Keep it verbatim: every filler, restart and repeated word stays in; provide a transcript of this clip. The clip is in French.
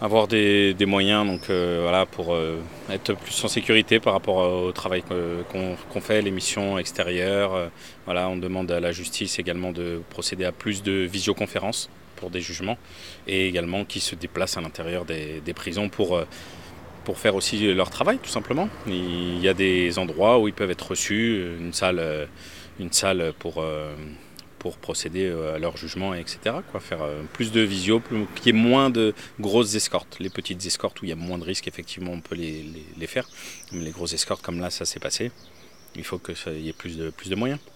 avoir des, des moyens donc, euh, voilà, pour euh, être plus en sécurité par rapport au travail qu'on qu'on fait, les missions extérieures. Euh, voilà, on demande à la justice également de procéder à plus de visioconférences pour des jugements et également qui se déplacent à l'intérieur des, des prisons pour, euh, pour faire aussi leur travail tout simplement. Il y a des endroits où ils peuvent être reçus, une salle, euh, une salle pour... Euh, pour procéder à leur jugement, et cetera. Quoi, faire plus de visio, plus, qu'il y ait moins de grosses escortes. Les petites escortes où il y a moins de risques, effectivement, on peut les, les, les faire. Mais les grosses escortes, comme là, ça s'est passé, il faut qu'il y ait plus de, plus de moyens.